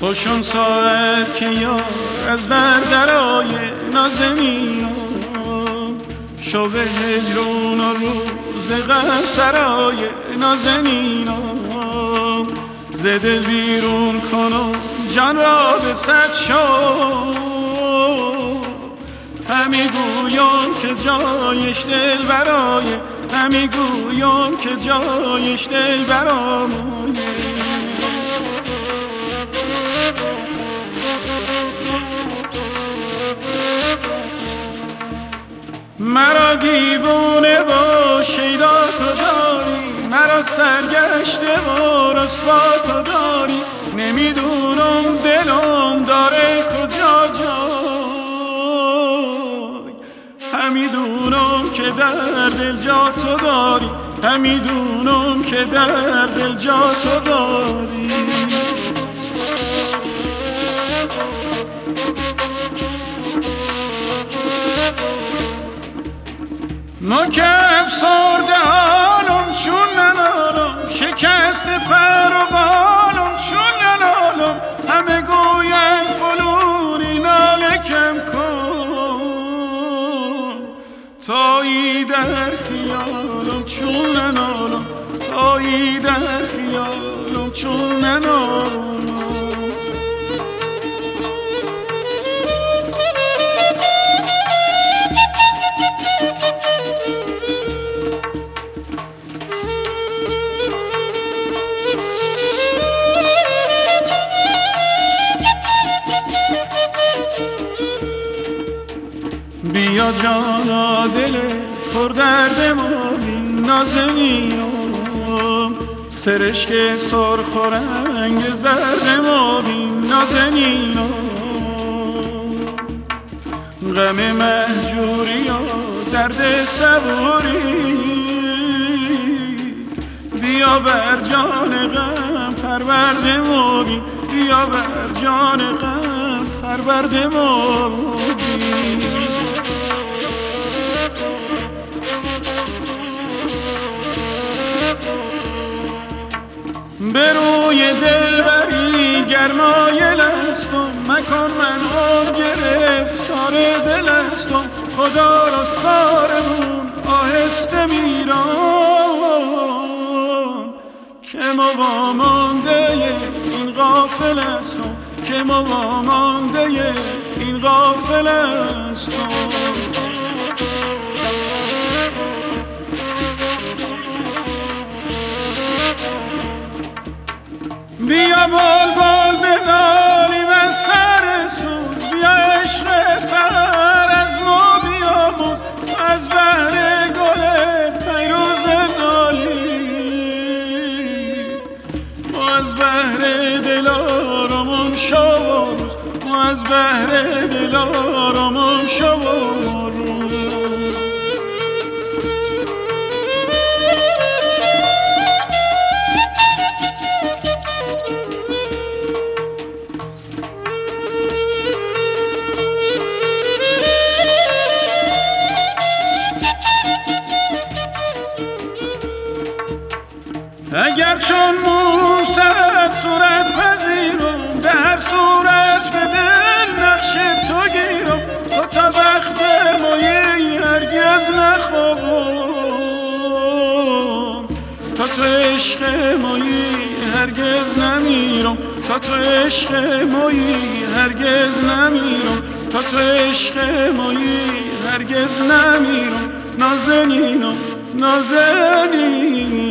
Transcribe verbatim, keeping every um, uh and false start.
خوشم ساعت که یار از در درای نازنینم شب هجرون و روز غم سرای نازنینم ز دل بیرون کنم جان را به صد شو همی گویم که جایش دل برای همی گویم که جایش دل برای مرا دیوونه و شیدا تو داری مرا سرگشته و رسوا تو داری نمیدونم دلم داره کجا جای همیدونم که در دل جا تو داری همیدونم که در دل جا تو داری ما که افسرده حالم چون ننالم شکست پر و بالم چون ننالم همه گوین فلونی ناله کم کن تایی در خیالم چون ننالم تایی در خیالم چون ننالم بیا جانا دل پر درد ما بین نازنینم سرشک سرخ و رنگ زرد ما بین نازنینم غم مهجوری و درد صبوری بیا بر جان غم پرورد ما بین بیا بر جان غم پرورد ما بین به روی دلبری گرمایل هستم مکن من هم گرفتار دل هستم خدا را سارمون آهسته میرم که ما وامانده این غافل هستم که ما وامانده این غافل هستم بیا بال بال بنالیم از سر سوز بیا عشق سر از ما بیاموز از بهر گل پیروز نالی ما از بهر دل آرامم شو ما از بهر دل آرامم شو اگر چون موسد صورت پذیرم به هر صورت به دل نقش تو گیرم تو تا وقت مایی هرگز نخوابم تا تو عشق مایی هرگز نمیرم تا تو عشق مایی هرگز نمیرم تا تو عشق مایی هرگز نمیرم نازنینم نازنینم